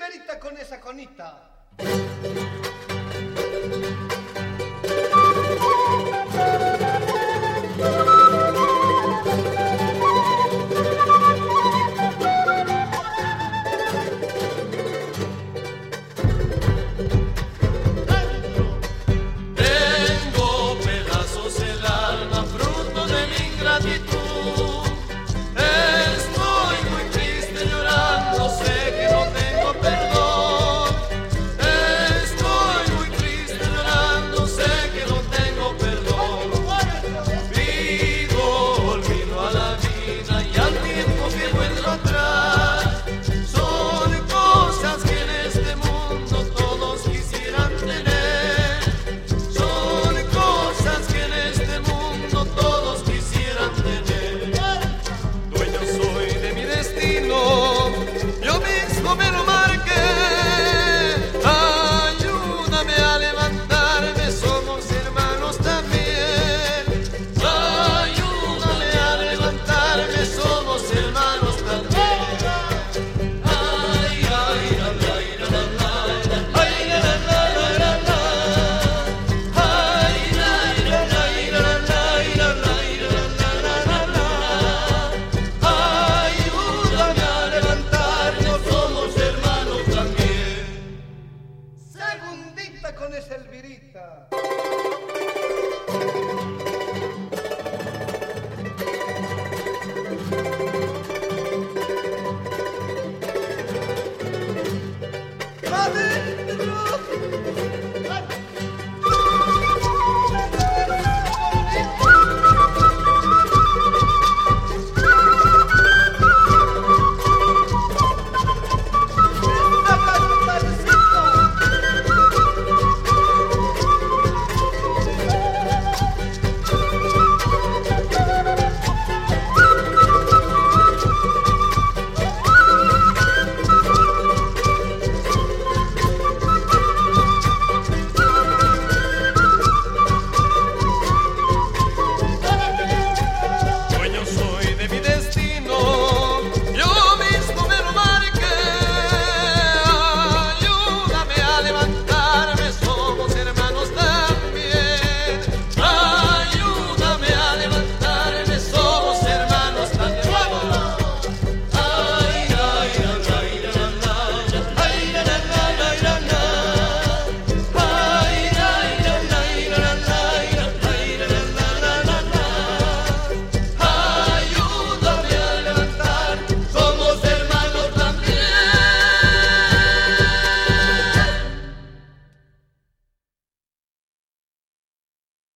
Elberita con esa conita. Tengo pedazos el alma, fruto de mi ingratitud. Estoy muy triste llorando, sé que no tengo perdón. Estoy muy triste llorando, sé que no tengo perdón. Pido olvido a la vida y al tiempo que vuelvo atrás. Son cosas que en este mundo todos quisieran tener. Son cosas que en este mundo todos quisieran tener. Dueño soy de mi destino, yo mismo me lo marqué. Ayúdame a levantarme, somos hermanos también. Ayúdame a levantarme, somos hermanos también. Ay, ay, la, la, la, la, la, ay, la, la, la, la, la. Ay, la, la, la, la, la, la, la, la, la. Ayúdame a levantarnos, somos hermanos también. Segundita con esa Elvirita. ¡Adentro!